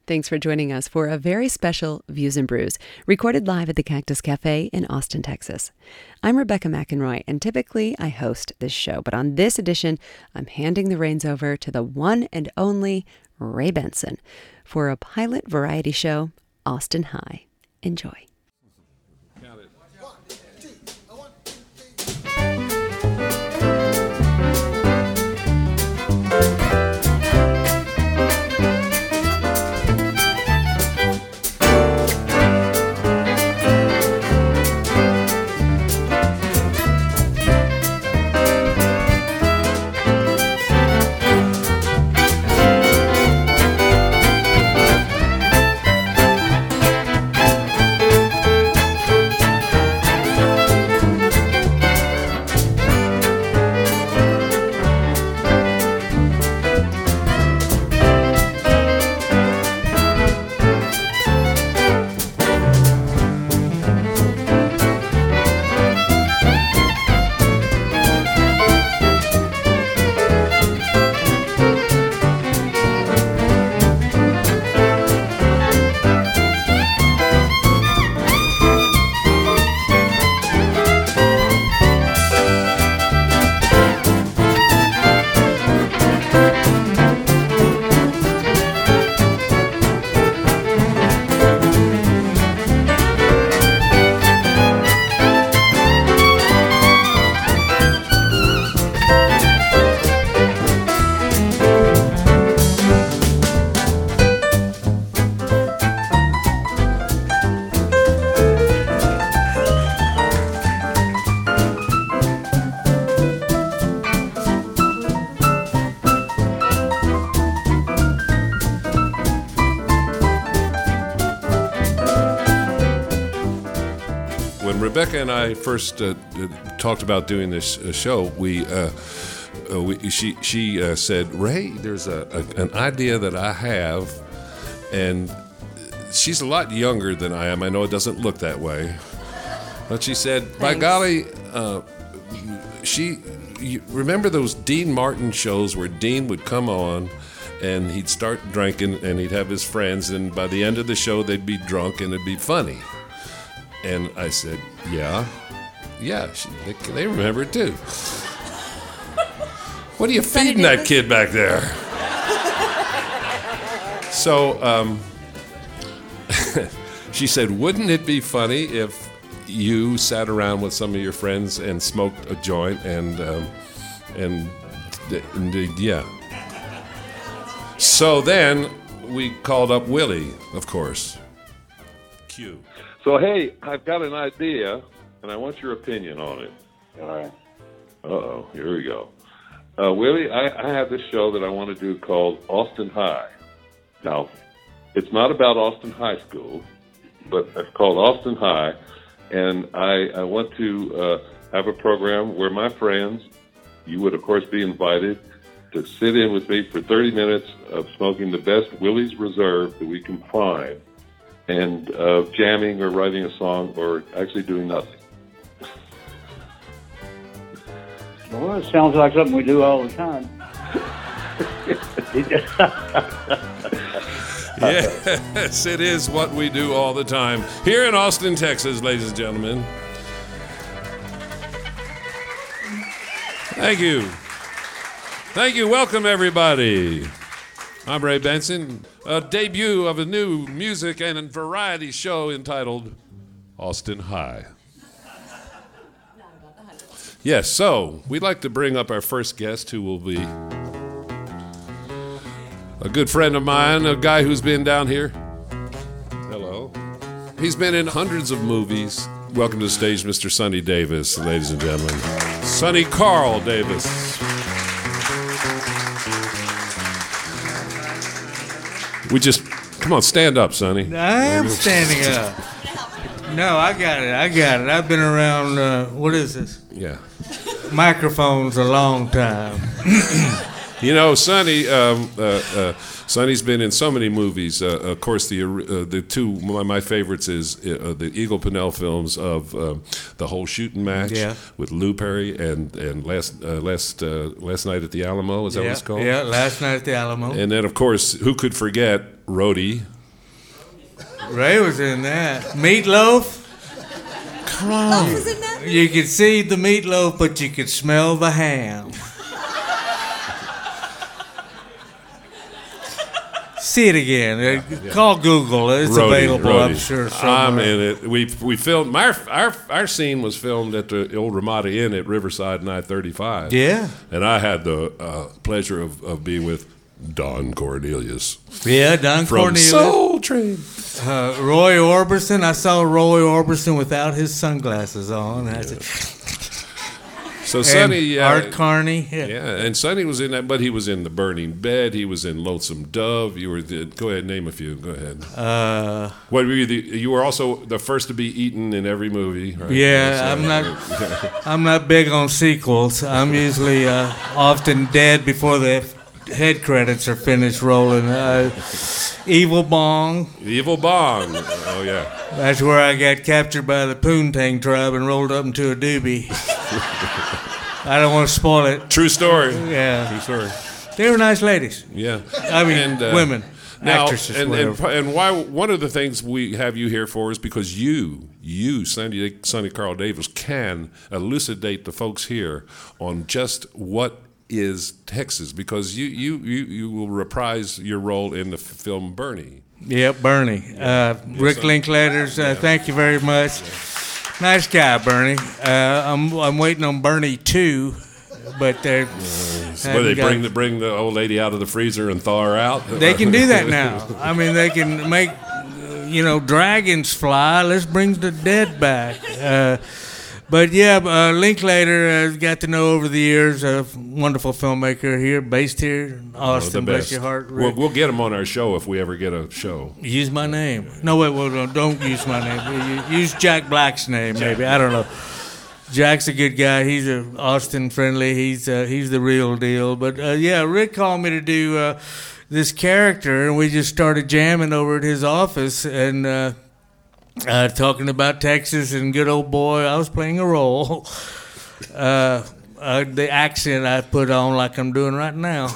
Thanks for joining us for a very special Views and Brews, recorded live at the Cactus Cafe in Austin, Texas. I'm Rebecca McEnroy, and typically I host this show, but on this edition, I'm handing the reins over to the one and only Ray Benson for a pilot variety show, Austin High. Enjoy. Rebecca and I first talked about doing this show. She said, "Ray, there's an idea that I have," and she's a lot younger than I am. I know it doesn't look that way, but she said, Thanks. "By golly, you remember those Dean Martin shows where Dean would come on?" And he'd start drinking, and he'd have his friends, and by the end of the show, they'd be drunk, and it'd be funny. And I said, yeah, they remember it too. What are you feeding that kid back there? So she said, wouldn't it be funny if you sat around with some of your friends and smoked a joint and yeah. So then we called up Willie, of course. Cue. So, hey, I've got an idea, and I want your opinion on it. All right. Uh-oh, here we go. Willie, I have this show that I want to do called Austin High. Now, it's not about Austin High School, but it's called Austin High, and I want to have a program where my friends, you would, of course, be invited to sit in with me for 30 minutes of smoking the best Willie's Reserve that we can find, and jamming or writing a song or actually doing nothing. Well, it sounds like something we do all the time. Yes, it is what we do all the time. Here in Austin, Texas, ladies and gentlemen. Thank you. Thank you. Welcome, everybody. I'm Ray Benson. A debut of a new music and variety show entitled Austin High. Yes, so we'd like to bring up our first guest, who will be a good friend of mine, a guy who's been down here. Hello. He's been in hundreds of movies. Welcome to the stage, Mr. Sonny Davis, ladies and gentlemen. Sonny Carl Davis. Come on, stand up, Sonny. I am standing up. No, I got it. I've been around, what is this? Yeah. Microphones a long time. You know, Sonny's been in so many movies. Of course, the two my favorites is the Eagle Pennell films of the whole shooting match with Lou Perry and last night at the Alamo. Is that what it's called? Yeah, Last Night at the Alamo. And then, of course, who could forget Rhodey? Ray was in that. Meatloaf. Come on. You could see the meatloaf, but you could smell the ham. See it again. Call Google. It's available, I'm sure. I'm in it. We filmed our scene was filmed at the old Ramada Inn at Riverside and I-35. Yeah. And I had the pleasure of being with Don Cornelius. Yeah, Don from Cornelius. Soul Train. Roy Orbison. I saw Roy Orbison without his sunglasses on. So Sonny, Art Carney, and Sonny was in that, but he was in The Burning Bed. He was in Lonesome Dove. You were go ahead, name a few. Go ahead. What were you? You were also the first to be eaten in every movie. Right? Yeah, I'm not big on sequels. I'm usually often dead before the head credits are finished rolling. Evil Bong. Evil Bong. Oh yeah. That's where I got captured by the Poontang tribe and rolled up into a doobie. I don't want to spoil it. True story. Yeah. True story. They were nice ladies. Yeah. I mean, women. Now, actresses. and why? One of the things we have you here for is because you, Sonny Carl Davis, can elucidate the folks here on just what is Texas, because you will reprise your role in the film Bernie. Yep, Bernie. Rick Linklater's. Thank you very much. Nice guy, Bernie. I'm waiting on Bernie 2, but they're. Where they bring the old lady out of the freezer and thaw her out. They can do that now. I mean, they can make dragons fly. Let's bring the dead back. But yeah, Linklater got to know over the years a wonderful filmmaker here, based here in Austin. Bless your heart, Rick. We'll get him on our show if we ever get a show. Use my name. No, wait, well, don't use my name. Use Jack Black's name, maybe. I don't know. Jack's a good guy. He's Austin friendly. He's the real deal. But yeah, Rick called me to do this character, and we just started jamming over at his office and. Talking about Texas and good old boy, I was playing a role. The accent I put on like I'm doing right now.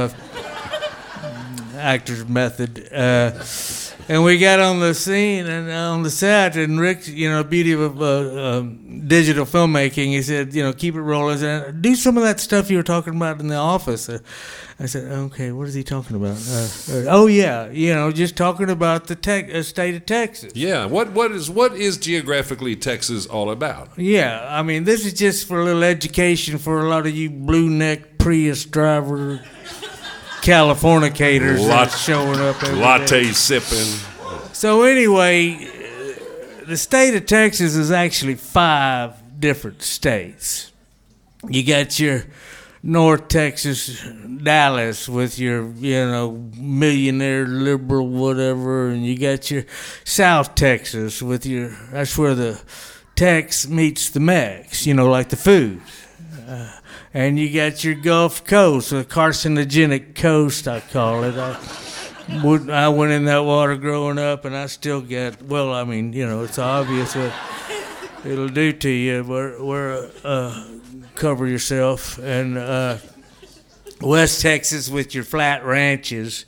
Actor's method. And we got on the scene and on the set, and Rick, beauty of digital filmmaking, he said, keep it rolling. I said, do some of that stuff you were talking about in the office. I said, okay, what is he talking about? Just talking about the state of Texas. Yeah, what is geographically Texas all about? Yeah, I mean, this is just for a little education for a lot of you blue neck Prius driver Californicators that's showing up every latte day. sipping. So anyway, the state of Texas is actually 5 different states. You got your North Texas, Dallas, with your, millionaire liberal whatever, and you got your South Texas with that's where the Tex meets the Mex, like the food. And you got your Gulf Coast, the carcinogenic coast, I call it. I went in that water growing up, and I still get, it's obvious what it'll do to you. Cover yourself. And West Texas with your flat ranches.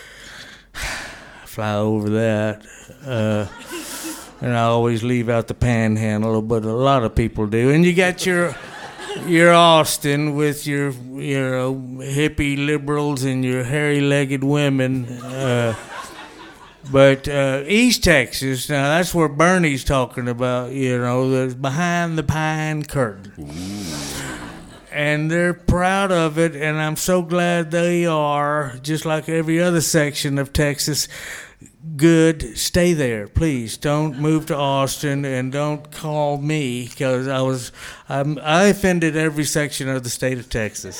Fly over that. And I always leave out the panhandle, but a lot of people do. And you got your Austin with your hippie liberals and your hairy-legged women. But East Texas, now that's where Bernie's talking about, there's behind the pine curtain. Ooh. And they're proud of it, and I'm so glad they are, just like every other section of Texas. Good, stay there, please. Don't move to Austin, and don't call me, because I offended every section of the state of Texas.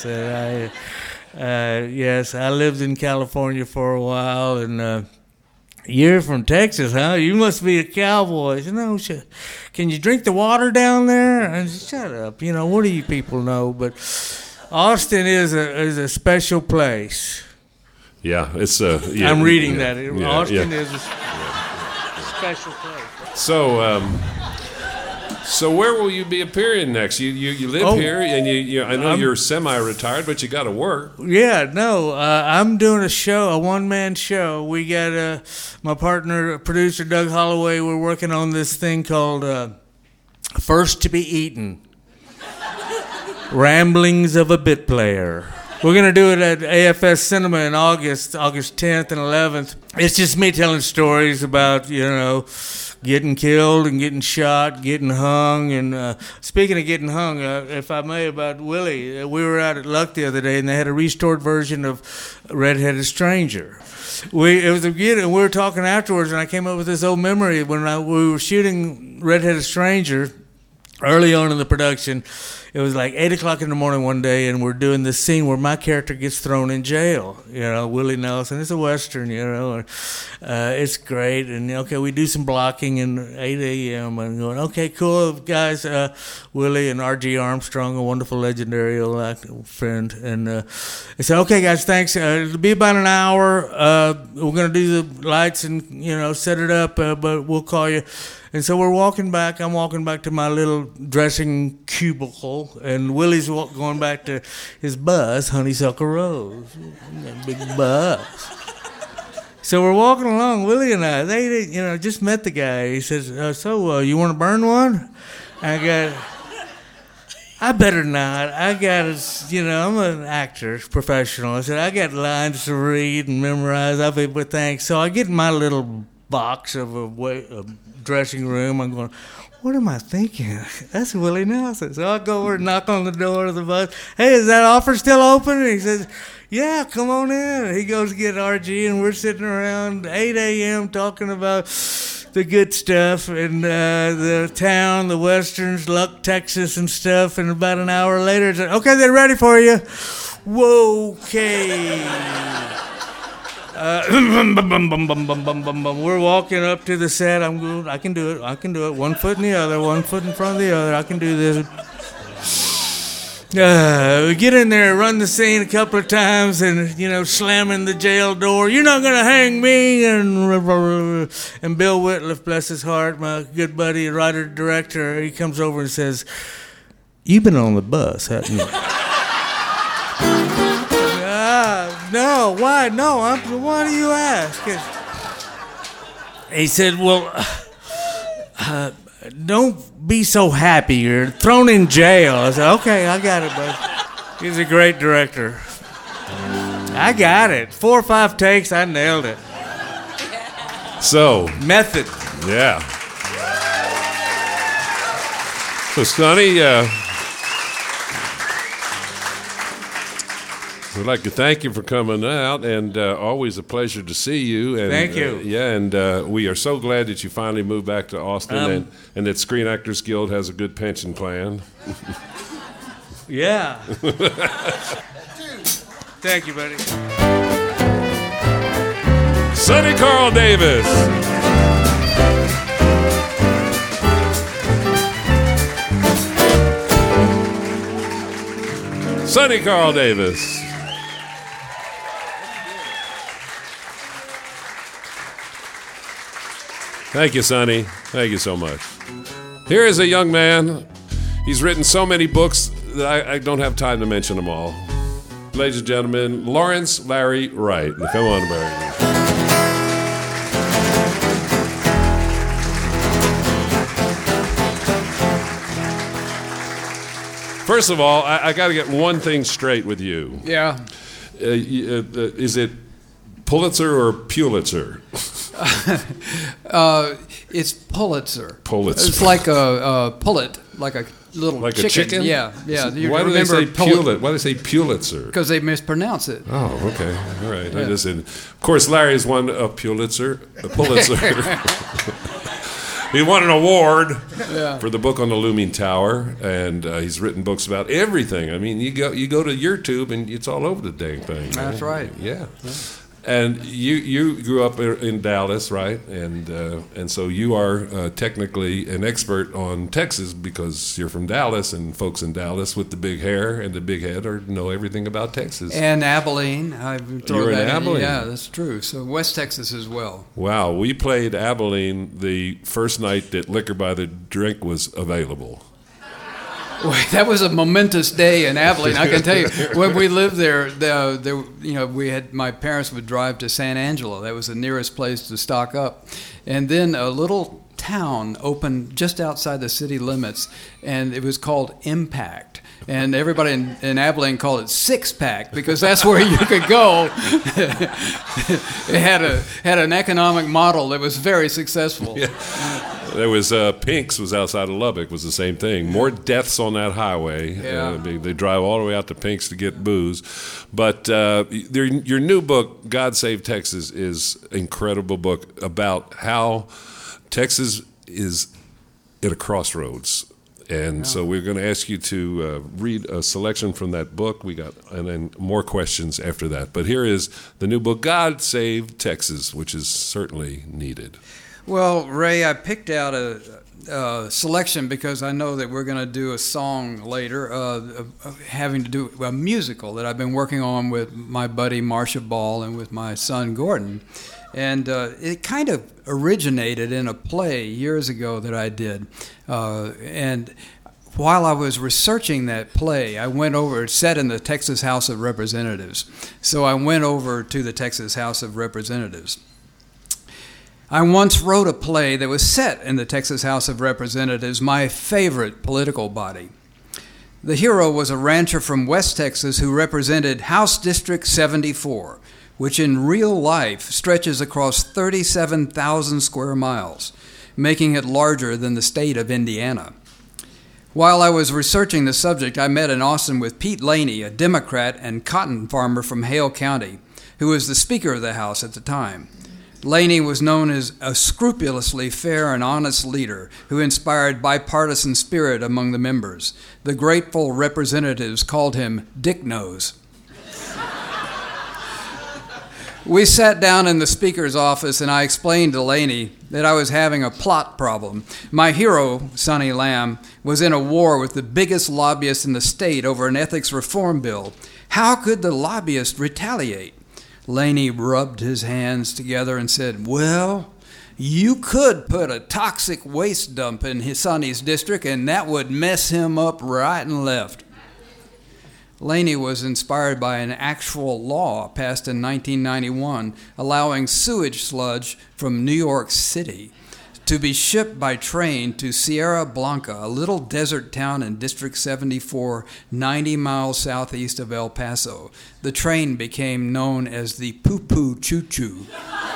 Yes, I lived in California for a while, and you're from Texas, huh? You must be a cowboy. Can you drink the water down there? And shut up. What do you people know? But Austin is a special place. Yeah, it's I'm reading that. Austin is a special place. So So where will you be appearing next? You live here, and I know you're semi-retired, but you got to work. Yeah, no, I'm doing a show, a one-man show. We got my partner, producer Doug Holloway. We're working on this thing called First to Be Eaten. Ramblings of a Bit Player. We're going to do it at AFS Cinema in August 10th and 11th. It's just me telling stories about, getting killed and getting shot, getting hung. And speaking of getting hung, if I may, about Willie, we were out at Luck the other day, and they had a restored version of Red-Headed Stranger. We were talking afterwards, and I came up with this old memory when we were shooting Red-Headed Stranger early on in the production. It was like 8 o'clock in the morning one day, and we're doing this scene where my character gets thrown in jail. Willie Nelson. It's a Western, it's great. And, we do some blocking, and 8 a.m. I'm going, okay, cool, guys. Willie and R.G. Armstrong, a wonderful, legendary old friend. And they said, okay, guys, thanks. It'll be about an hour. We're going to do the lights and, set it up, but we'll call you. And so we're walking back. I'm walking back to my little dressing cubicle, and Willie's going back to his bus, Honeysuckle Rose. That big bus. So we're walking along, Willie and I. They just met the guy. He says, you want to burn one? I better not. I'm an actor, professional. I said, I got lines to read and memorize. I said, but thanks. So I get in my little box of a dressing room. I'm going, what am I thinking? That's Willie Nelson. So I go over and knock on the door of the bus. Hey, is that offer still open? And he says, yeah, come on in. He goes to get RG, and we're sitting around 8 a.m. talking about the good stuff and the town, the westerns, Luck, Texas and stuff. And about an hour later, it's like, okay, they're ready for you. Whoa, okay. We're walking up to the set. I'm good. I can do it. 1 foot in the other, 1 foot in front of the other. I can do this. We get in there, run the scene a couple of times, and slamming the jail door. You're not gonna hang me. And Bill Whitliff, bless his heart, my good buddy, writer director, he comes over and says, "You've been on the bus, haven't you?" No, why? No, why do you ask? He said, well, don't be so happy. You're thrown in jail. I said, okay, I got it, bud. He's a great director. I got it. 4 or 5 takes, I nailed it. So. Method. Yeah. So, Sonny, we'd like to thank you for coming out, and always a pleasure to see you. And, thank you. And we are so glad that you finally moved back to Austin, and that Screen Actors Guild has a good pension plan. Yeah. Thank you, buddy. Sonny Carl Davis. Sonny Carl Davis. Thank you, Sonny. Thank you so much. Here is a young man. He's written so many books that I don't have time to mention them all. Ladies and gentlemen, Lawrence Larry Wright. Come on, Barry. First of all, I got to get one thing straight with you. Yeah. Is it Pulitzer or Pulitzer? It's Pulitzer. Pulitzer. It's like a pullet, like a little like chicken. A chicken? Yeah. Why do they say Pulitzer? Why do they say Pulitzer? Because they mispronounce it. Oh, okay. All right. Yeah. Of course, Larry's won a Pulitzer. He won an award for the book on the Looming Tower, and he's written books about everything. I mean, you go to YouTube, and it's all over the dang thing. That's right. Yeah. And you grew up in Dallas, right? And so you are technically an expert on Texas because you're from Dallas, and folks in Dallas with the big hair and the big head know everything about Texas. And Abilene. You're in Abilene. Yeah, that's true. So West Texas as well. Wow, we played Abilene the first night that Liquor by the Drink was available. That was a momentous day in Abilene. I can tell you, when we lived there, my parents would drive to San Angelo. That was the nearest place to stock up. And then a little town opened just outside the city limits, and it was called Impact. And everybody in Abilene called it Six Pack because that's where you could go. It had an economic model that was very successful. Yeah. There was Pink's was outside of Lubbock, was the same thing. More deaths on that highway. Yeah. They drive all the way out to Pink's to get booze. But your new book, God Save Texas, is an incredible book about how Texas is at a crossroads. And so we're going to ask you to read a selection from that book. And then more questions after that. But here is the new book, God Save Texas, which is certainly needed. Well, Ray, I picked out a selection because I know that we're going to do a song later having to do a musical that I've been working on with my buddy Marcia Ball and with my son Gordon. And it kind of originated in a play years ago that I did. And while I was researching that play, I went over, it's set in the Texas House of Representatives. So I went over to the Texas House of Representatives. I once wrote a play that was set in the Texas House of Representatives, my favorite political body. The hero was a rancher from West Texas who represented House District 74, which in real life stretches across 37,000 square miles, making it larger than the state of Indiana. While I was researching the subject, I met in Austin with Pete Laney, a Democrat and cotton farmer from Hale County, who was the Speaker of the House at the time. Laney was known as a scrupulously fair and honest leader who inspired bipartisan spirit among the members. The grateful representatives called him Dick Nose. We sat down in the Speaker's office and I explained to Laney that I was having a plot problem. My hero, Sonny Lamb, was in a war with the biggest lobbyist in the state over an ethics reform bill. How could the lobbyist retaliate? Laney rubbed his hands together and said, well, you could put a toxic waste dump in Sonny's district and that would mess him up right and left. Laney was inspired by an actual law passed in 1991 allowing sewage sludge from New York City to be shipped by train to Sierra Blanca, a little desert town in District 74, 90 miles southeast of El Paso. The train became known as the Poo-Poo Choo-Choo.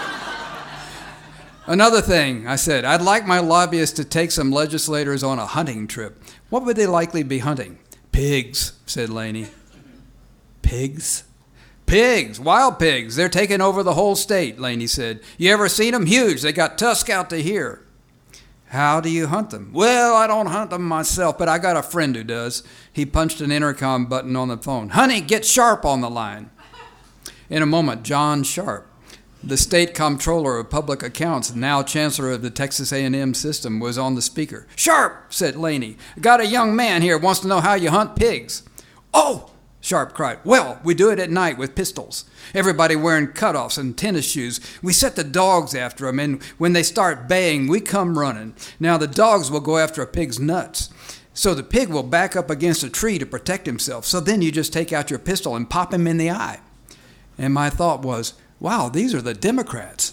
Another thing, I said, I'd like my lobbyists to take some legislators on a hunting trip. What would they likely be hunting? Pigs, said Laney. Pigs? Pigs, wild pigs. They're taking over the whole state, Laney said. You ever seen them? Huge. They got tusk out to here. How do you hunt them? Well, I don't hunt them myself, but I got a friend who does. He punched an intercom button on the phone. Honey, get Sharp on the line. In a moment, John Sharp, the state comptroller of public accounts, now chancellor of the Texas A&M system, was on the speaker. Sharp, said Laney. Got a young man here, wants to know how you hunt pigs. Oh! Sharp cried. Well, we do it at night with pistols. Everybody wearing cutoffs and tennis shoes. We set the dogs after them, and when they start baying, we come running. Now the dogs will go after a pig's nuts. So the pig will back up against a tree to protect himself. So then you just take out your pistol and pop him in the eye. And my thought was, wow, these are the Democrats.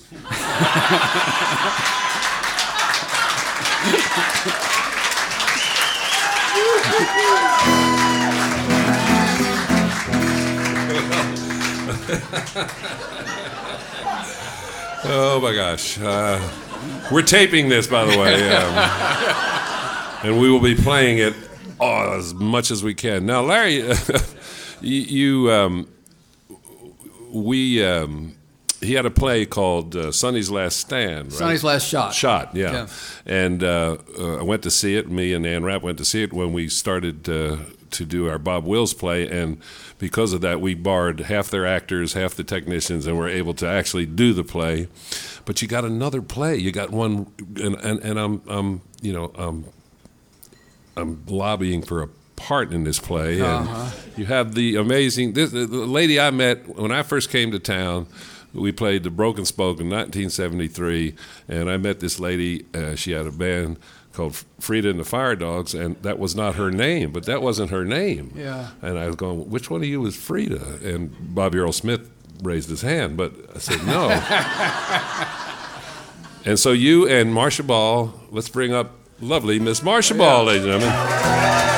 Oh my gosh. We're taping this, by the way. And we will be playing it as much as we can. Now, Larry, he had a play called Sonny's Last Stand, right? Sonny's Last Shot. Shot, yeah. And I went to see it. Me and Ann Rapp went to see it when we started to do our Bob Wills play, and because of that, we borrowed half their actors, half the technicians, and were able to actually do the play. But you got another play. You got one, and I'm lobbying for a part in this play. And you have the amazing the lady I met when I first came to town. We played the Broken Spoke in 1973, and I met this lady. She had a band called Frida and the Fire Dogs, and that was not her name, but that wasn't her name. Yeah. And I was going, which one of you is Frida? And Bobby Earl Smith raised his hand, but I said no. And so you and Marcia Ball, let's bring up lovely Miss Marcia Ball, ladies and gentlemen.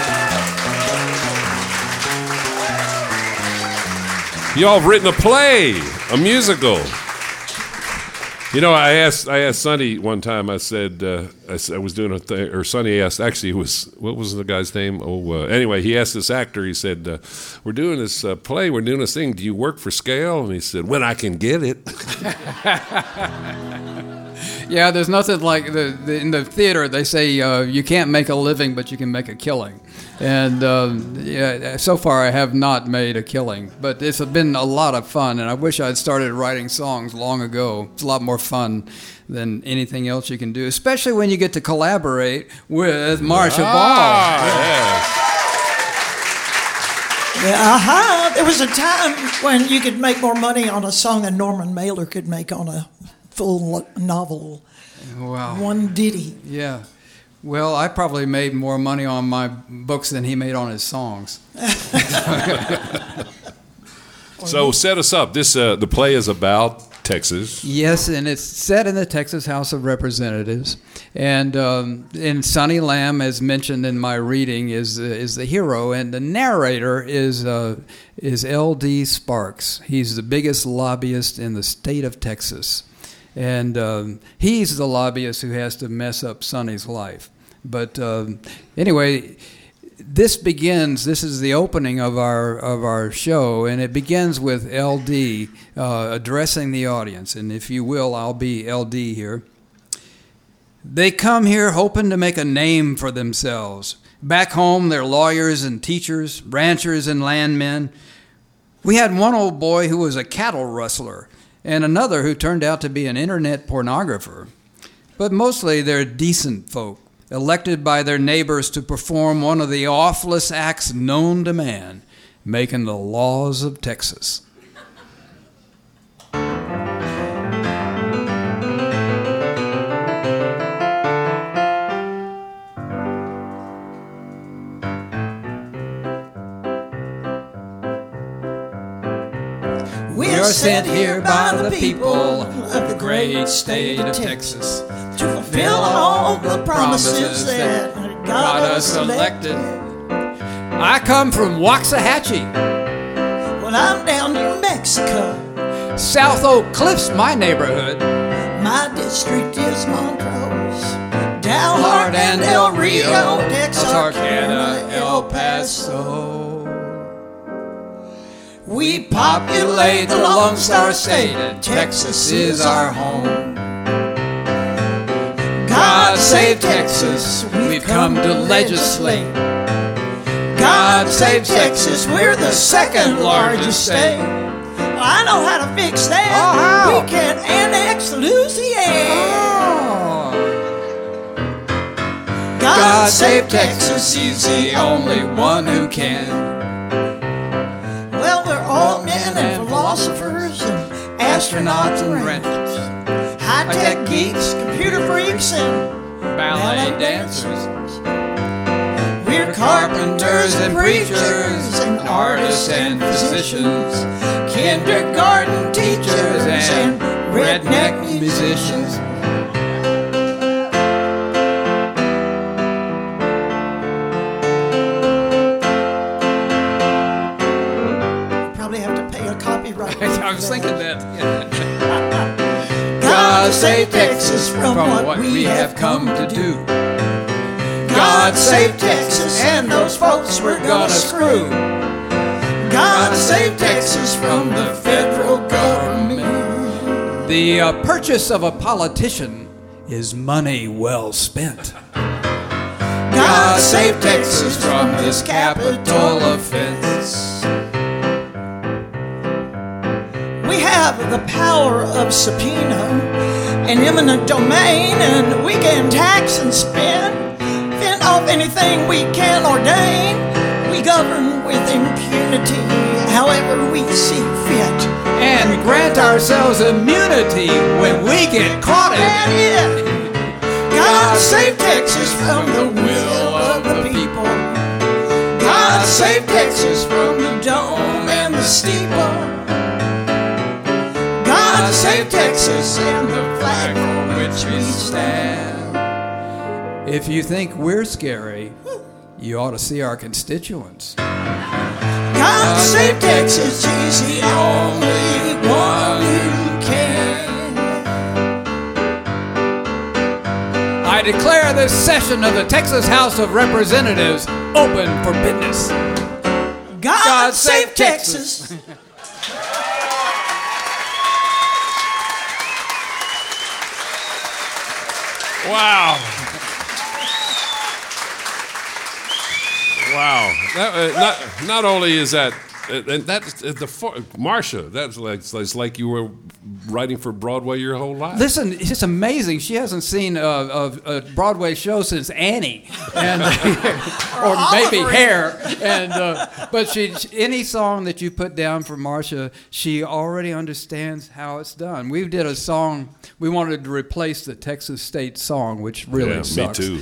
Y'all have written a play, a musical. You know, I asked Sonny one time. I said I was doing a thing, or Sonny asked. Actually, what was the guy's name? Anyway, he asked this actor. He said, "We're doing this play. We're doing this thing. Do you work for scale?" And he said, "When I can get it." Yeah, there's nothing like in the theater. They say you can't make a living, but you can make a killing. And so far I have not made a killing, but it's been a lot of fun. And I wish I'd started writing songs long ago. It's a lot more fun than anything else you can do, especially when you get to collaborate with Marcia Ball. Yes. Yeah, there was a time when you could make more money on a song than Norman Mailer could make on a full novel. Wow. One ditty. Yeah. Well, I probably made more money on my books than he made on his songs. So set us up. This the play is about Texas. Yes, and it's set in the Texas House of Representatives. And Sonny Lamb, as mentioned in my reading, is the hero, and the narrator is L.D. Sparks. He's the biggest lobbyist in the state of Texas. And he's the lobbyist who has to mess up Sonny's life. But anyway, this is the opening of our show, and it begins with LD addressing the audience. And if you will, I'll be LD here. They come here hoping to make a name for themselves. Back home, they're lawyers and teachers, ranchers and landmen. We had one old boy who was a cattle rustler, and another who turned out to be an internet pornographer. But mostly they're decent folk, elected by their neighbors to perform one of the awfulest acts known to man, making the laws of Texas. We are sent here by the people of the great state of Texas to fulfill all the promises that got us elected. I come from Waxahachie. Well, I'm down New Mexico. South Oak Cliffs, my neighborhood. My district is Montrose, Dalhart and El Rio, Texarkana, El Paso. We populate the Lone Star State, and Texas is our home. God save Texas, we've come to legislate. God save Texas, we're the second largest state. Well, I know how to fix that. Oh, how? We can annex Louisiana. Oh. God save Texas, he's the only one who can. Well, we're all men and philosophers and astronauts and ranchers, high-tech geeks, computer freaks, and Ballet dancers. We're carpenters and preachers and artists and physicians, kindergarten teachers and redneck musicians. Probably have to pay a copyright. I was thinking that. God save Texas from what we have come to do. God save Texas and those folks we're gonna screw. God save Texas from the federal government. The purchase of a politician is money well spent. God God save Texas from this Capitol offense. We have the power of subpoena and eminent domain, and we can tax and spend, fend off anything we can ordain. We govern with impunity, however we see fit, and grant ourselves immunity when we get caught in it. God save Texas from the will of the people. God save Texas from the dome and the steeple. God save Texas and the flag for which we stand. If you think we're scary, you ought to see our constituents. God save Texas, he's the only one who can. I declare this session of the Texas House of Representatives open for business. God save Texas. Wow. Wow. Not only is that, and that's Marcia, that's like you were writing for Broadway your whole life. Listen, it's just amazing. She hasn't seen a Broadway show since Annie, and or maybe Hair. And but any song that you put down for Marcia, she already understands how it's done. We did a song. We wanted to replace the Texas State song, which really sucks. Me too.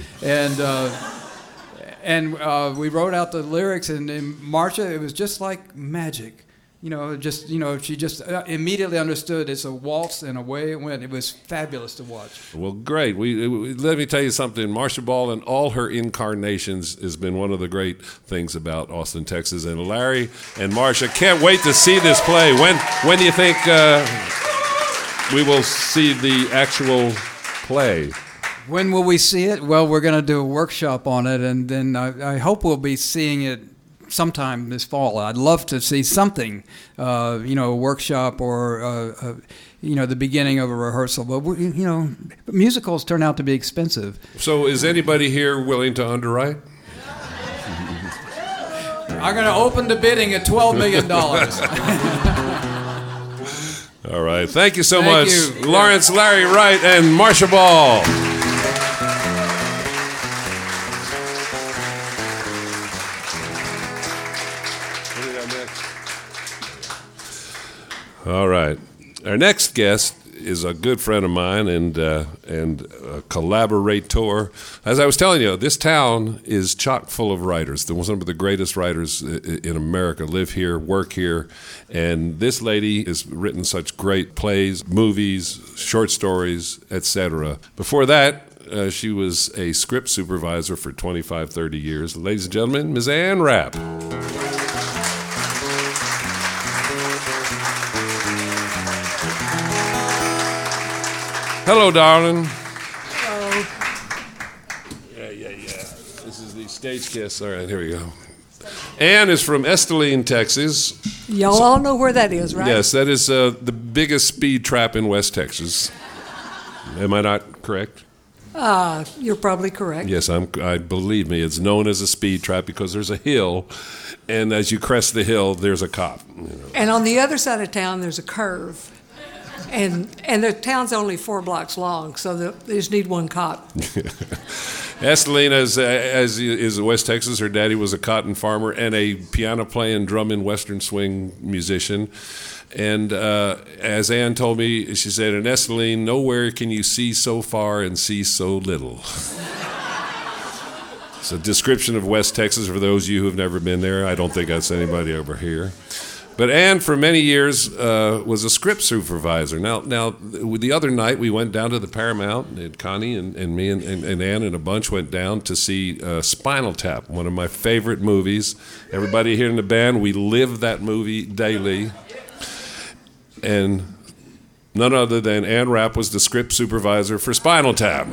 And we wrote out the lyrics, and Marcia, it was just like magic. She just immediately understood it's a waltz, and away it went. It was fabulous to watch. Well, great. Let me tell you something. Marcia Ball and all her incarnations has been one of the great things about Austin, Texas. And Larry and Marcia, can't wait to see this play. When do you think we will see the actual play? When will we see it? Well, we're going to do a workshop on it, and then I hope we'll be seeing it sometime this fall. I'd love to see something, a workshop or, the beginning of a rehearsal. But, musicals turn out to be expensive. So is anybody here willing to underwrite? I'm going to open the bidding at $12 million. All right. Thank you so Thank much, you. Lawrence, Larry Wright, and Marcia Ball. All right. Our next guest is a good friend of mine and a collaborator. As I was telling you, this town is chock full of writers. Some of the greatest writers in America live here, work here. And this lady has written such great plays, movies, short stories, etc. Before that, she was a script supervisor for 25, 30 years. Ladies and gentlemen, Ms. Ann Rapp. Hello, darling. Hello. Yeah. This is the stage kiss. All right, here we go. Ann is from Esteline, Texas. Y'all all know where that is, right? Yes, that is the biggest speed trap in West Texas. Am I not correct? You're probably correct. Yes, I believe me. It's known as a speed trap because there's a hill, and as you crest the hill, there's a cop. And on the other side of town, there's a curve. And the town's only 4 blocks long, so they just need one cop. Esteline, as is West Texas, her daddy was a cotton farmer and a piano-playing, drum-in Western swing musician. And as Ann told me, she said, in Esteline, nowhere can you see so far and see so little. It's a description of West Texas for those of you who have never been there. I don't think that's anybody over here. But Ann, for many years, was a script supervisor. Now, the other night we went down to the Paramount, and Connie and me and Ann and a bunch went down to see Spinal Tap, one of my favorite movies. Everybody here in the band, we live that movie daily. And none other than Ann Rapp was the script supervisor for Spinal Tap.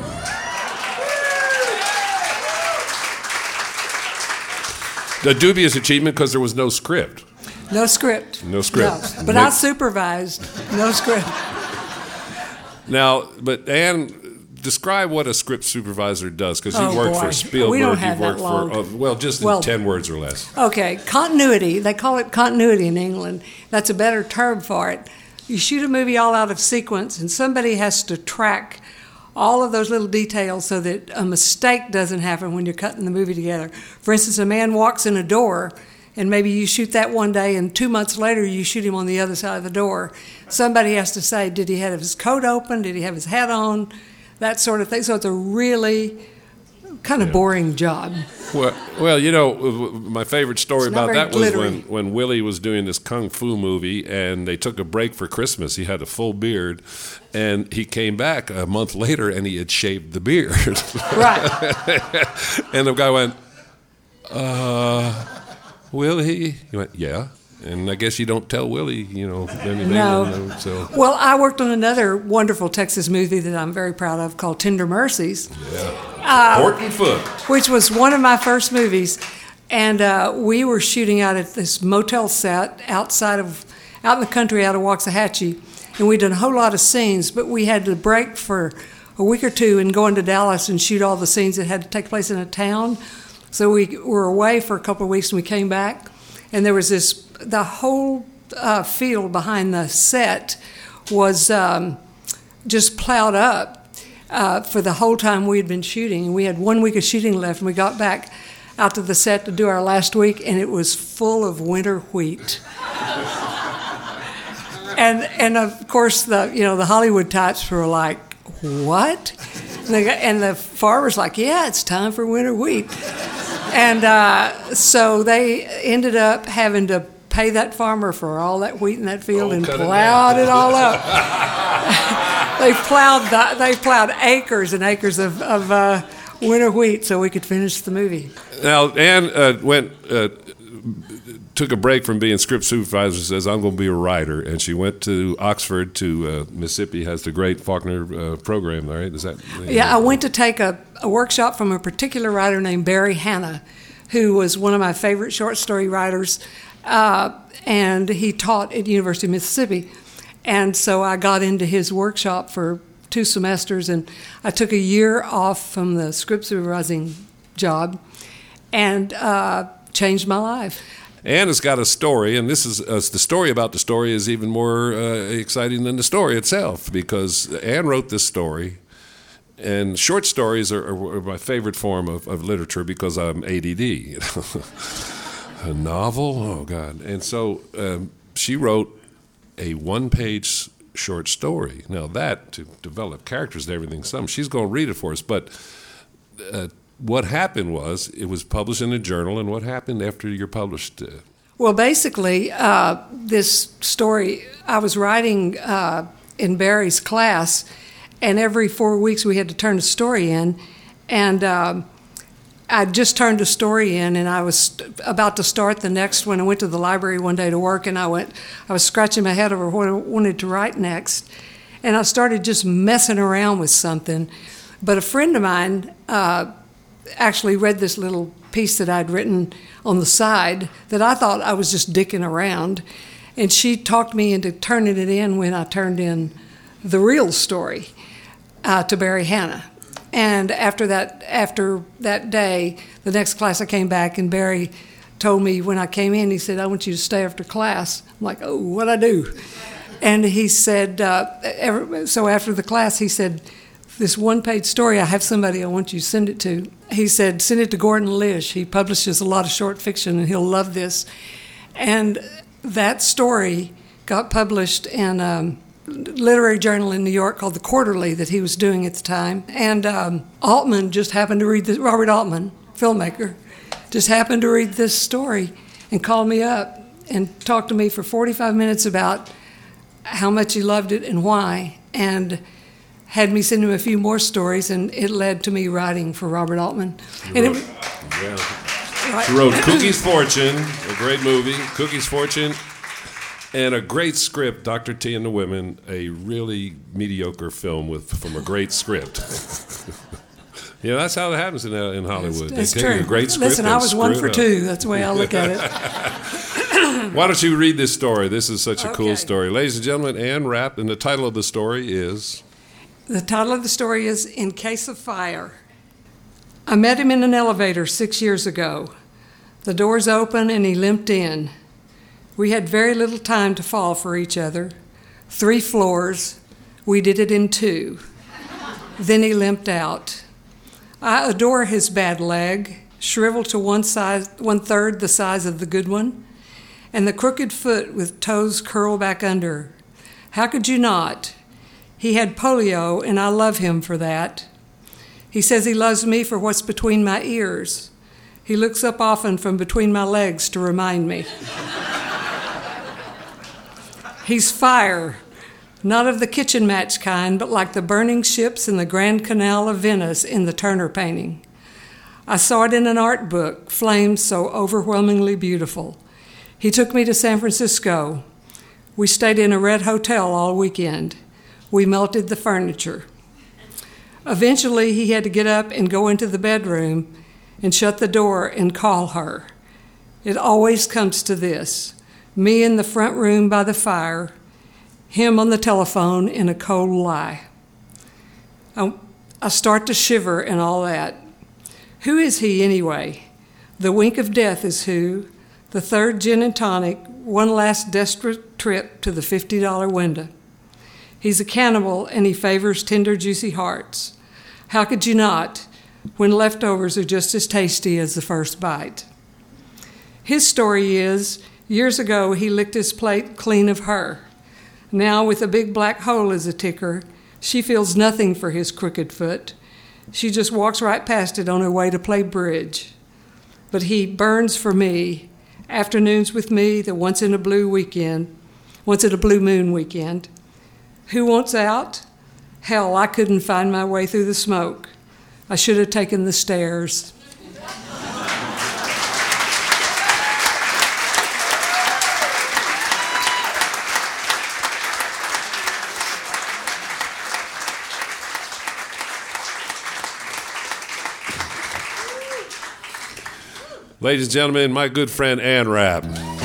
A dubious achievement because there was no script. No script. No script. No. But I supervised. No script. Now, but Ann describe what a script supervisor does, because you Oh, work boy. for Spielberg. We don't have you work that long. for just Well- in 10 words or less. Okay, continuity. They call it continuity in England. That's a better term for it. You shoot a movie all out of sequence, and somebody has to track all of those little details so that a mistake doesn't happen when you're cutting the movie together. For instance, a man walks in a door, and maybe you shoot that one day, and 2 months later you shoot him on the other side of the door. Somebody has to say, did he have his coat open? Did he have his hat on? That sort of thing. So it's a really kind of boring job. Well, my favorite story It's not about very that was glittery. when Willie was doing this kung fu movie, and they took a break for Christmas. He had a full beard, and he came back a month later, and he had shaved the beard. Right. And the guy went, Willie? He went, yeah. And I guess you don't tell Willie, anything. No. So. Well, I worked on another wonderful Texas movie that I'm very proud of called Tender Mercies, Horton Foot. which was one of my first movies. And we were shooting out at this motel set out in the country out of Waxahachie. And we'd done a whole lot of scenes, but we had to break for a week or two and go into Dallas and shoot all the scenes that had to take place in a town. So we were away for a couple of weeks and we came back. And there was the whole field behind the set was just plowed up for the whole time we had been shooting. And we had 1 week of shooting left, and we got back out to the set to do our last week, and it was full of winter wheat. and of course, the Hollywood types were like, what? And the farmer's like, yeah, it's time for winter wheat. And so they ended up having to pay that farmer for all that wheat in that field and plowed it all up. They plowed acres and acres of winter wheat so we could finish the movie. Now, Ann took a break from being script supervisor and says, I'm going to be a writer. And she went to Oxford to Mississippi, has the great Faulkner program, right? Is that? Yeah, I went to take a workshop from a particular writer named Barry Hannah, who was one of my favorite short story writers, and he taught at the University of Mississippi. And so I got into his workshop for 2 semesters, and I took a year off from the script supervising job and changed my life. Ann has got a story, and this is the story about the story is even more exciting than the story itself, because Ann wrote this story, and short stories are my favorite form of literature because I'm ADD. A novel? Oh, God. And so she wrote a 1-page short story. Now that, to develop characters and everything, she's going to read it for us, but what happened was it was published in a journal, and what happened after you're published? Well, basically, this story, I was writing in Barry's class, and every 4 weeks we had to turn a story in, and I just turned a story in, and I was about to start the next one. I went to the library one day to work, and I was scratching my head over what I wanted to write next, and I started just messing around with something. But a friend of mine actually read this little piece that I'd written on the side that I thought I was just dicking around, and she talked me into turning it in when I turned in the real story to Barry Hannah. And after that day, the next class I came back, and Barry told me when I came in, he said, I want you to stay after class. I'm like, oh, what'd I do? And he said, so after the class, he said, this 1-page story, I have somebody I want you to send it to. He said, send it to Gordon Lish. He publishes a lot of short fiction, and he'll love this. And that story got published in a literary journal in New York called The Quarterly that he was doing at the time. And Altman just happened to read this, Robert Altman, filmmaker, just happened to read this story and called me up and talked to me for 45 minutes about how much he loved it and why, and had me send him a few more stories, and it led to me writing for Robert Altman. She wrote Cookie's Fortune, a great movie, Cookie's Fortune, and a great script, Dr. T and the Women, a really mediocre film from a great script. That's how it happens in Hollywood. That's they take true. a great script. Listen, I was 1 for 2. That's the way I look at it. Why don't you read this story? This is such a cool story. Ladies and gentlemen, Ann Rapp, and the title of the story is? The title of the story is In Case of Fire. I met him in an elevator 6 years ago. The doors opened and he limped in. We had very little time to fall for each other. 3 floors. We did it in 2. Then he limped out. I adore his bad leg, shriveled to 1/3 the size of the good one, and the crooked foot with toes curled back under. How could you not? He had polio, and I love him for that. He says he loves me for what's between my ears. He looks up often from between my legs to remind me. He's fire, not of the kitchen match kind, but like the burning ships in the Grand Canal of Venice in the Turner painting. I saw it in an art book, flames so overwhelmingly beautiful. He took me to San Francisco. We stayed in a red hotel all weekend. We melted the furniture. Eventually, he had to get up and go into the bedroom and shut the door and call her. It always comes to this: me in the front room by the fire, him on the telephone in a cold lie. I start to shiver and all that. Who is he anyway? The wink of death is who. The third gin and tonic, one last desperate trip to the $50 window. He's a cannibal and he favors tender, juicy hearts. How could you not, when leftovers are just as tasty as the first bite? His story is, years ago he licked his plate clean of her. Now, with a big black hole as a ticker, she feels nothing for his crooked foot. She just walks right past it on her way to play bridge. But he burns for me. Afternoons with me, the once in a blue moon weekend. Who wants out? Hell, I couldn't find my way through the smoke. I should have taken the stairs. Ladies and gentlemen, my good friend Ann Rapp.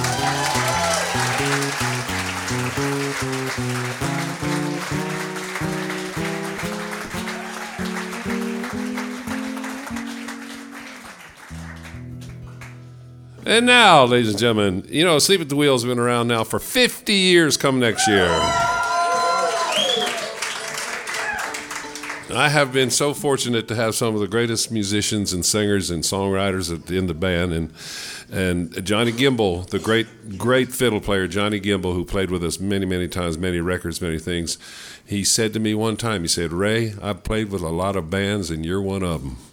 And now, ladies and gentlemen, you know, Sleep at the Wheel's been around now for 50 years come next year. I have been so fortunate to have some of the greatest musicians and singers and songwriters in the band, and Johnny Gimble, the great fiddle player Johnny Gimble, who played with us many times, many records, many things. He said to me one time, he said, "Ray, I've played with a lot of bands, and you're one of them."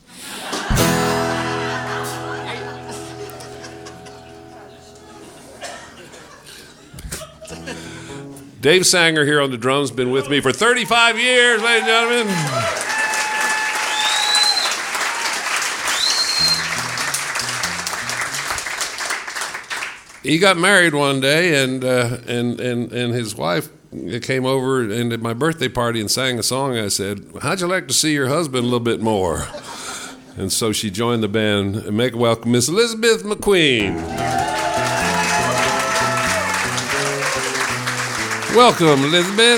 Dave Sanger here on the drums, been with me for 35 years, ladies and gentlemen. He got married one day, and his wife came over and at my birthday party and sang a song. I said, "How'd you like to see your husband a little bit more?" And so she joined the band. Make a welcome Miss Elizabeth McQueen. Welcome, Elizabeth.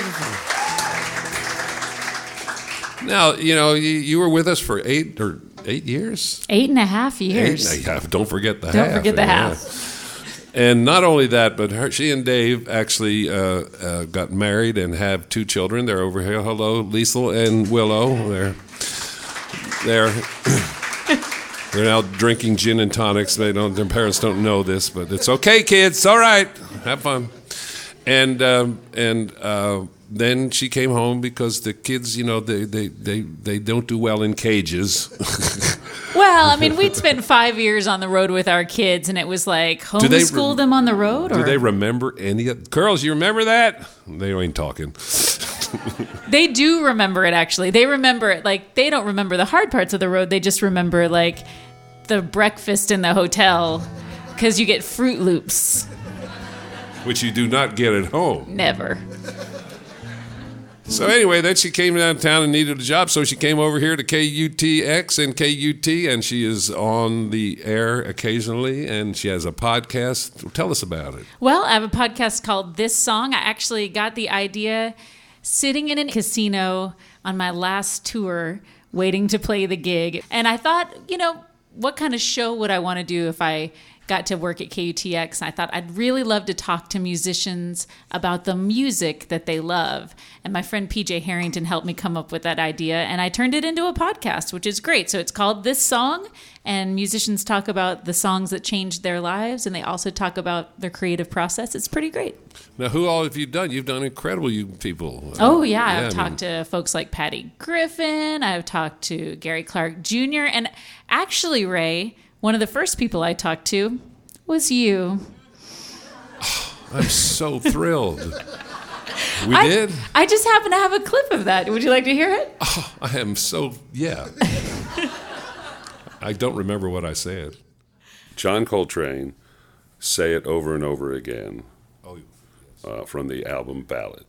Now, you know, you were with us for 8 years? 8.5 years. 8.5. Don't forget the half. Don't forget the half. And not only that, but she and Dave actually got married and have 2 children. They're over here. Hello, Liesl and Willow. They're now drinking gin and tonics. Their parents don't know this, but it's okay, kids. All right, have fun. And then she came home because the kids, you know, they don't do well in cages. Well, I mean, we'd spent 5 years on the road with our kids, and it was like homeschool them on the road. Do they remember any of girls? You remember that? They ain't talking. They do remember it. Actually, they remember it. Like, they don't remember the hard parts of the road. They just remember like the breakfast in the hotel because you get Fruit Loops. Which you do not get at home. Never. So anyway, then she came downtown and needed a job, so she came over here to KUTX and KUT, and she is on the air occasionally, and she has a podcast. Tell us about it. Well, I have a podcast called This Song. I actually got the idea sitting in a casino on my last tour waiting to play the gig. And I thought, what kind of show would I want to do if I got to work at KUTX? And I thought I'd really love to talk to musicians about the music that they love. And my friend PJ Harrington helped me come up with that idea, and I turned it into a podcast, which is great. So it's called This Song, and musicians talk about the songs that changed their lives, and they also talk about their creative process. It's pretty great. Now, who all have you done? You've done incredible, you people. Oh, yeah. I've talked to folks like Patty Griffin. I've talked to Gary Clark Jr. And actually, Ray, one of the first people I talked to was you. I'm so thrilled. We did? I just happen to have a clip of that. Would you like to hear it? Oh, I am so, yeah. I don't remember what I said. John Coltrane, Say It Over and Over Again, Oh, from the album Ballad.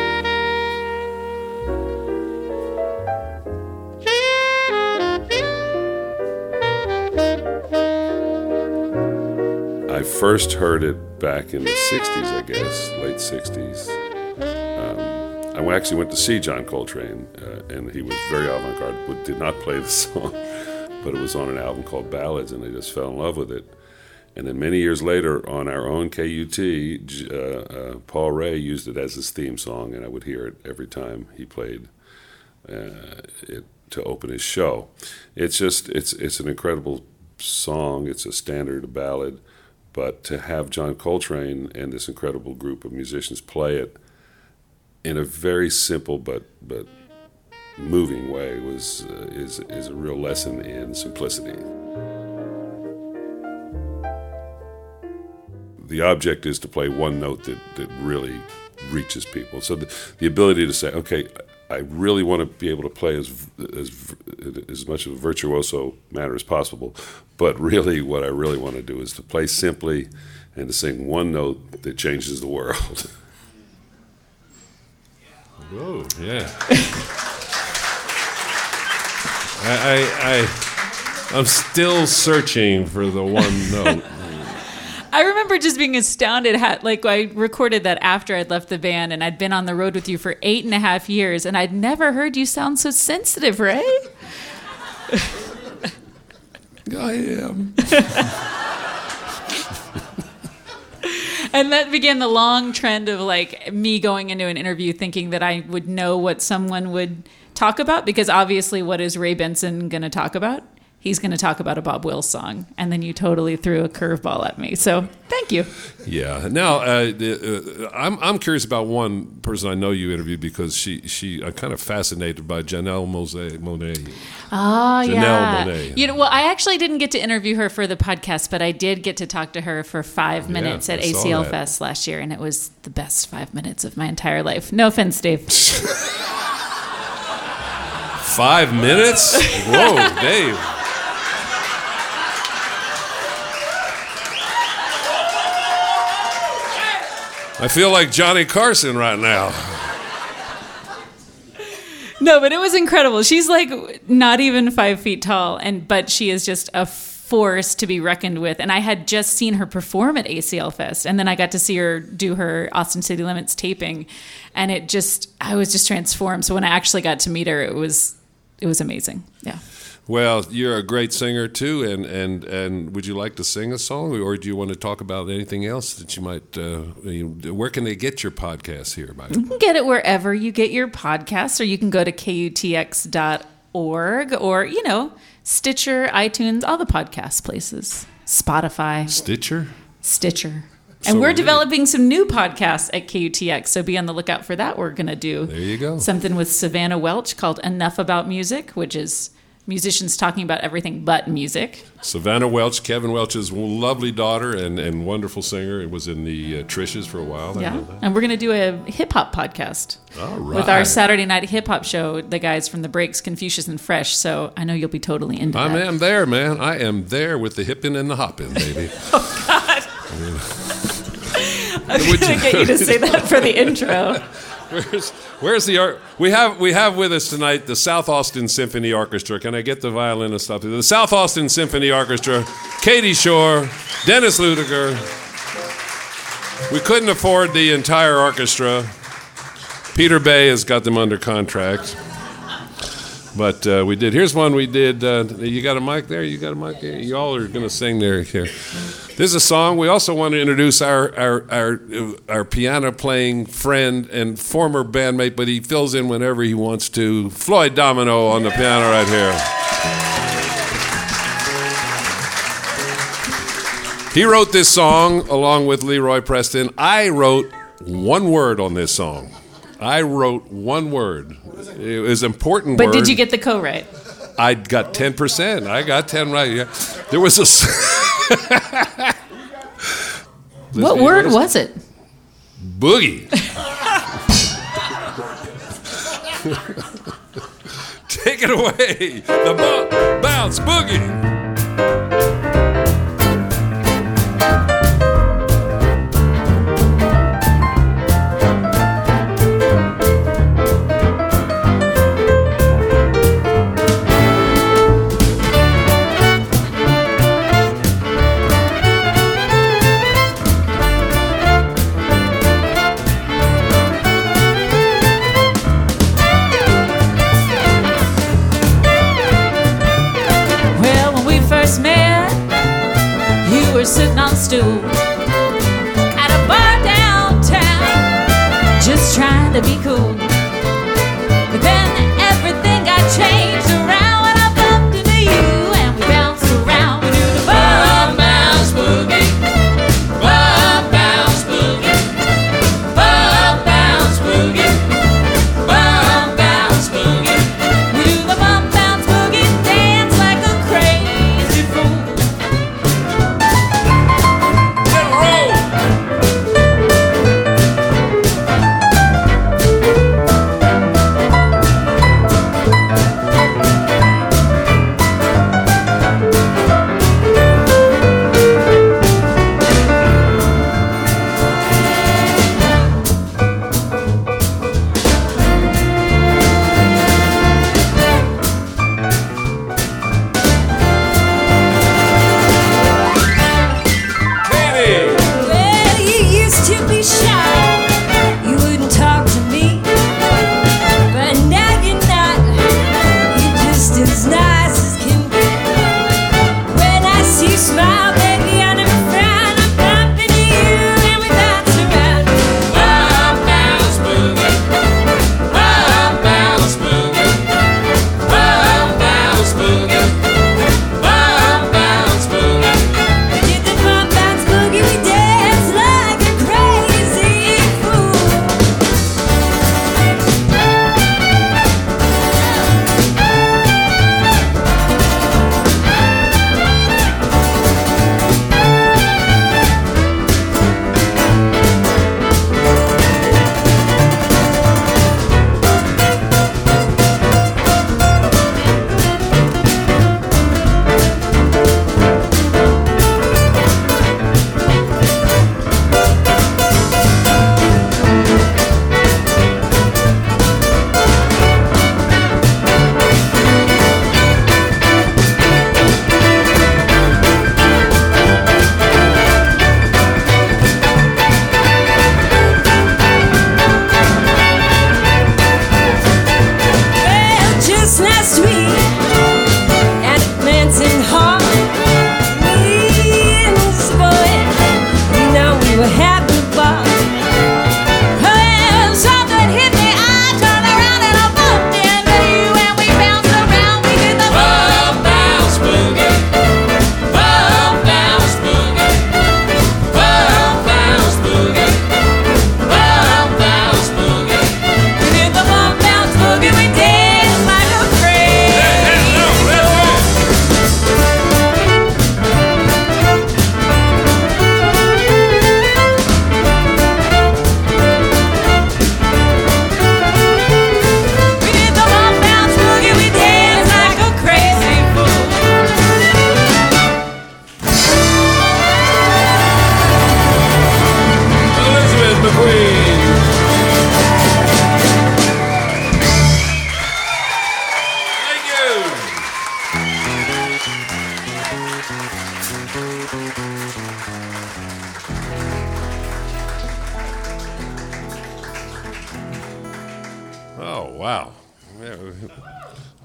I first heard it back in the 60s, I guess, late 60s. I actually went to see John Coltrane, and he was very avant-garde, but did not play the song, but it was on an album called Ballads, and I just fell in love with it. And then many years later, on our own KUT, Paul Ray used it as his theme song, and I would hear it every time he played it to open his show. It's an incredible song. It's a standard ballad. But to have John Coltrane and this incredible group of musicians play it in a very simple but moving way is a real lesson in simplicity. The object is to play one note that really reaches people. So the ability to say, okay, I really want to be able to play as much of a virtuoso manner as possible, but really what I really want to do is to play simply and to sing one note that changes the world. Whoa, yeah. I'm still searching for the one note. I remember just being astounded I recorded that after I'd left the band, and I'd been on the road with you for 8.5 years, and I'd never heard you sound so sensitive, Ray. I am. And that began the long trend of me going into an interview thinking that I would know what someone would talk about, because obviously what is Ray Benson going to talk about? He's going to talk about a Bob Wills song, and then you totally threw a curveball at me. So thank you. Yeah. Now, I'm curious about one person I know you interviewed, because I'm kind of fascinated by Janelle Monáe. Oh, yeah. Monáe. Well, I actually didn't get to interview her for the podcast, but I did get to talk to her for 5 minutes at ACL Fest last year, and it was the best 5 minutes of my entire life. No offense, Dave. 5 minutes? Whoa, Dave. I feel like Johnny Carson right now. No, but it was incredible. She's not even 5 feet tall, but she is just a force to be reckoned with. And I had just seen her perform at ACL Fest, and then I got to see her do her Austin City Limits taping, and I was just transformed. So when I actually got to meet her, it was amazing. Yeah. Well, you're a great singer too, and would you like to sing a song, or do you want to talk about anything else that you might? Where can they get your podcast here? You can get it wherever you get your podcasts, or you can go to KUTX.org, or Stitcher, iTunes, all the podcast places, Spotify, Stitcher. And we're developing some new podcasts at KUTX, so be on the lookout for that. We're going to do something with Savannah Welch called Enough About Music, which is musicians talking about everything but music. Savannah Welch, Kevin Welch's lovely daughter and wonderful singer. It was in the Trish's for a while. Yeah, and we're going to do a hip-hop podcast with our Saturday night hip-hop show, the guys from The Breaks, Confucius, and Fresh, so I know you'll be totally into that. I am there, man. I am there with the hippin' and the hoppin', baby. Oh, God. I'm going to get you to say that for the intro. Where's the we have with us tonight the South Austin Symphony Orchestra. Can I get the violinist up here? The South Austin Symphony Orchestra, Katie Shore, Dennis Ludiger. We couldn't afford the entire orchestra. Peter Bay has got them under contract. But we did. Here's one we did. You got a mic there? You got a mic there? You all are going to sing there. Here. This is a song. We also want to introduce our piano playing friend and former bandmate, but he fills in whenever he wants to. Floyd Domino on the piano right here. He wrote this song along with Leroy Preston. I wrote one word on this song. I wrote one word. It was an important But word. did you get the co-write? I got 10%. I got 10 right. Yeah. There was a... What word was it? Boogie. Take it away. The bounce boogie. We're sitting on a stool at a bar downtown, just trying to be cool. But then everything got changed around when I bumped into you, and we bounced around. We do the bum bounce boogie, bum bounce boogie, bum bounce boogie, bum bounce boogie. We do the bum bounce boogie, dance like a crazy fool.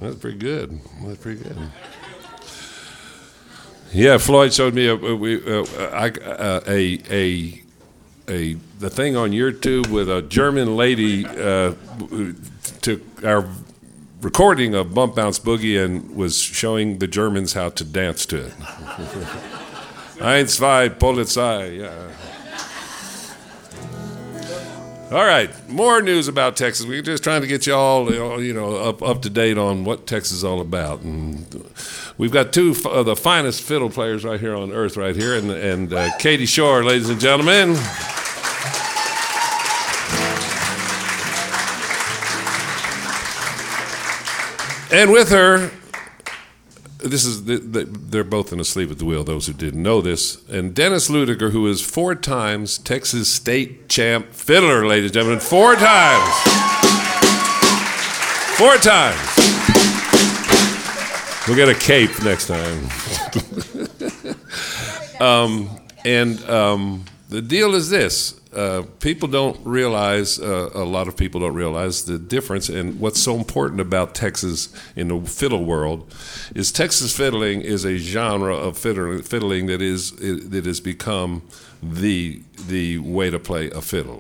That's pretty good. Yeah, Floyd showed me the thing on YouTube with a German lady took our recording of Bump Bounce Boogie and was showing the Germans how to dance to it. Ein, zwei, Polizei, yeah. All right, more news about Texas. We're just trying to get you all, up to date on what Texas is all about. And we've got two of the finest fiddle players right here on earth, right here, and Katie Shore, ladies and gentlemen. And with her, they're both in a sleep at the wheel, those who didn't know this. And Dennis Ludiger, who is 4 times Texas state champ fiddler, ladies and gentlemen. 4 times. 4 times. We'll get a cape next time. The deal is this. People don't realize, a lot of people don't realize the difference, and what's so important about Texas in the fiddle world is Texas fiddling is a genre of fiddling that has become the way to play a fiddle.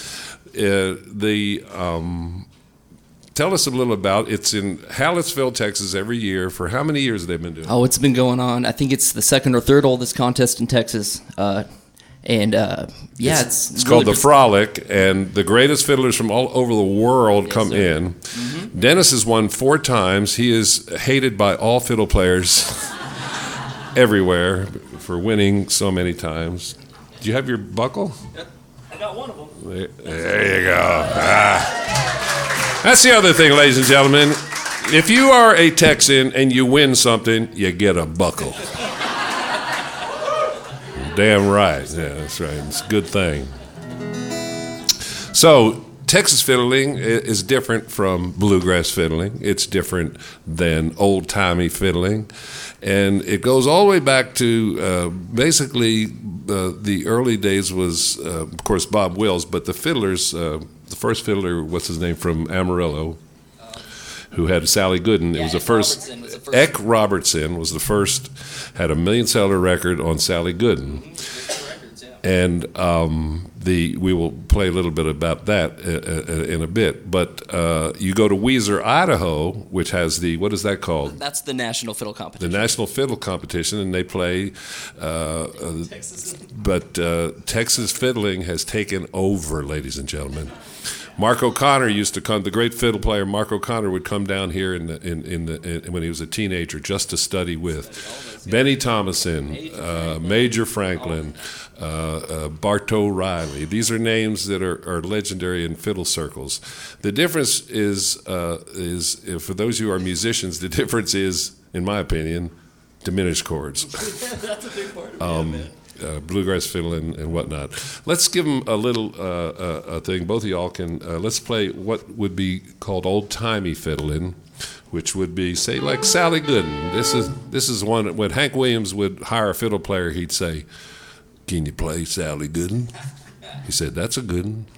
Tell us a little about it's in Hallettsville, Texas, every year. For how many years have they been doing it? Oh, it's been going on. I think it's the second or third oldest contest in Texas. It's called the Frolic, and the greatest fiddlers from all over the world come in. Mm-hmm. Dennis has won 4 times. He is hated by all fiddle players everywhere for winning so many times. Do you have your buckle? I got one of them. There you go. That's the other thing, ladies and gentlemen. If you are a Texan and you win something, you get a buckle. Damn right. Yeah, that's right. It's a good thing. So, Texas fiddling is different from bluegrass fiddling. It's different than old-timey fiddling. And it goes all the way back to basically the early days was, of course, Bob Wills, but the fiddlers, the first fiddler, what's his name, from Amarillo, who had Sally Gooden. It was the first. Eck Robertson was the first, had a million-seller record on Sally Gooden. And we will play a little bit about that in a bit. But you go to Weiser, Idaho, which has what is that called? That's the National Fiddle Competition. The National Fiddle Competition, and they play. But Texas fiddling has taken over, ladies and gentlemen. Mark O'Connor used to come. The great fiddle player Mark O'Connor would come down here when he was a teenager just to study with Benny Thomason, Major Franklin, Bartow Riley. These are names that are legendary in fiddle circles. The difference is for those who are musicians, the difference is, in my opinion, diminished chords. That's a big part of it. Bluegrass fiddle and whatnot. Let's give them a little thing. Both of y'all can. Let's play what would be called old-timey fiddling, which would be, say, like Sally Gooden. This is one when Hank Williams would hire a fiddle player, he'd say, "Can you play Sally Gooden?" He said, "That's a good one."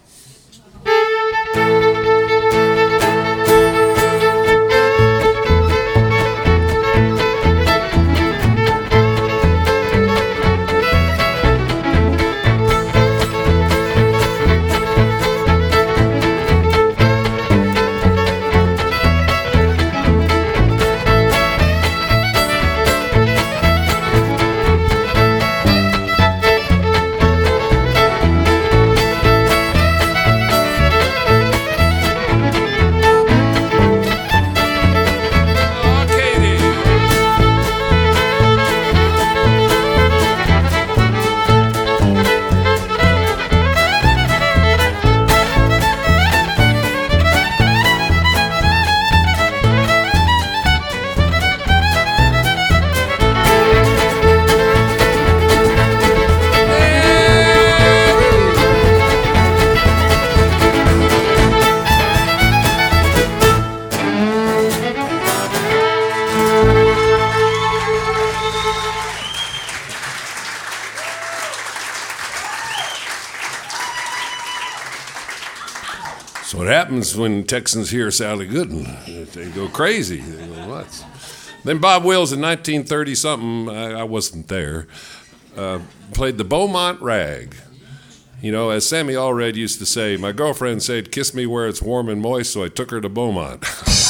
happens when Texans hear Sally Gooden. They go crazy. They go nuts. Then Bob Wills in 1930-something, I wasn't there, played the Beaumont Rag. You know, as Sammy Allred used to say, my girlfriend said, kiss me where it's warm and moist, so I took her to Beaumont.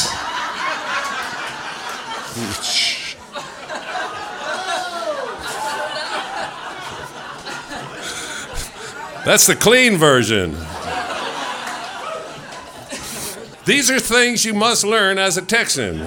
That's the clean version. These are things you must learn as a Texan.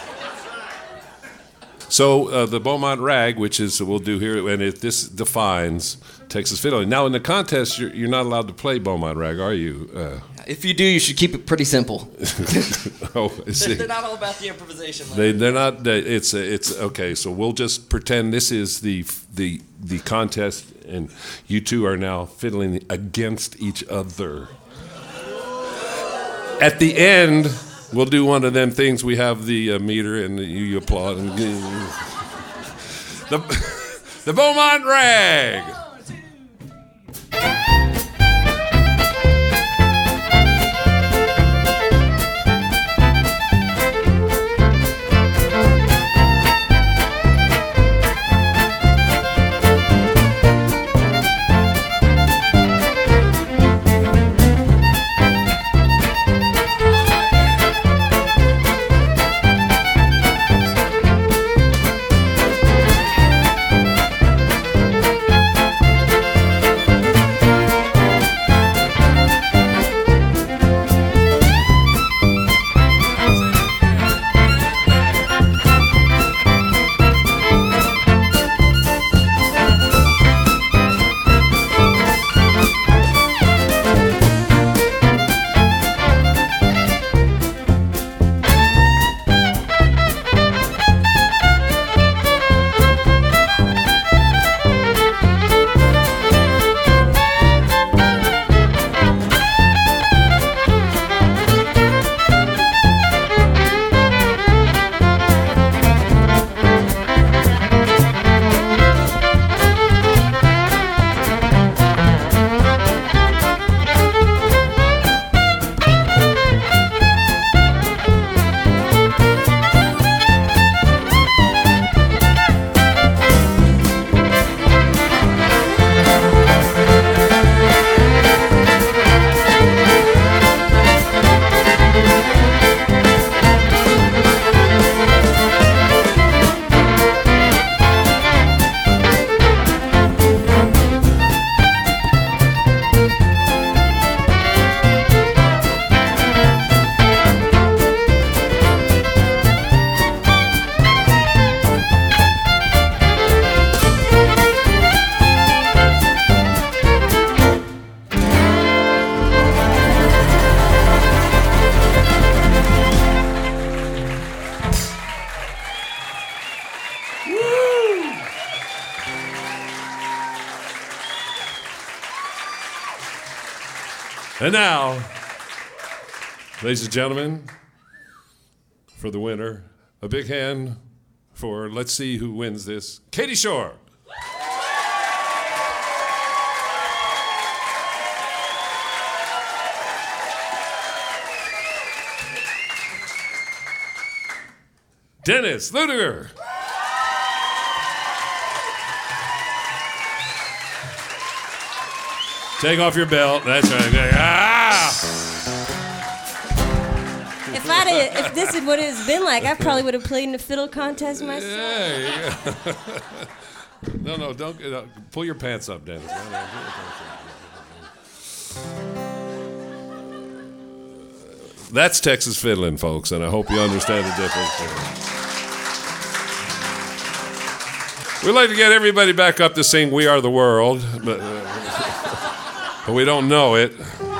So the Beaumont Rag, which is we'll do here, and this defines Texas fiddling. Now in the contest, you're not allowed to play Beaumont Rag, are you? If you do, you should keep it pretty simple. Oh, I see. They're not all about the improvisation. They're not. It's okay. So we'll just pretend this is the contest, and you two are now fiddling against each other. At the end, we'll do one of them things. We have the meter, and you applaud. And the Beaumont Rag. And now, ladies and gentlemen, for the winner, a big hand for, let's see who wins this, Katie Shore. Dennis Ludiger. Take off your belt. That's right. Ah! If this is what it's been like, I probably would have played in the fiddle contest myself. Yeah. No, don't pull your pants up, Dennis. That's Texas fiddling, folks, and I hope you understand the difference. We'd like to get everybody back up to sing "We Are the World," but we don't know it.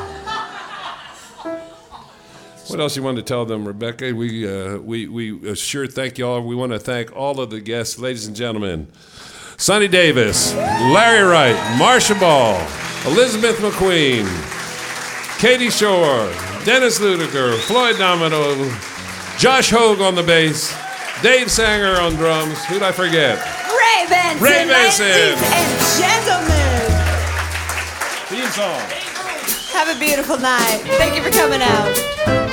What else you want to tell them, Rebecca? We sure thank you all. We want to thank all of the guests, ladies and gentlemen. Sonny Davis, Larry Wright, Marsha Ball, Elizabeth McQueen, Katie Shore, Dennis Ludiger, Floyd Domino, Josh Hogue on the bass, Dave Sanger on drums. Who'd I forget? Ray Benson, Ray Benson. Ladies and gentlemen. Theme song. Have a beautiful night. Thank you for coming out.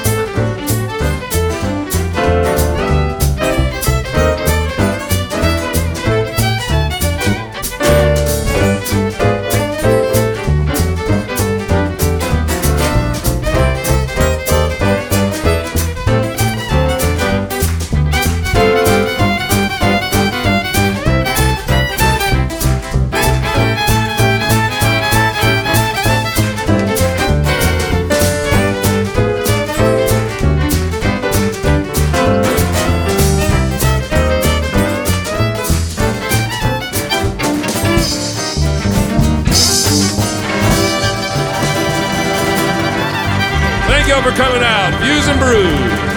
For coming out, Views and Brews.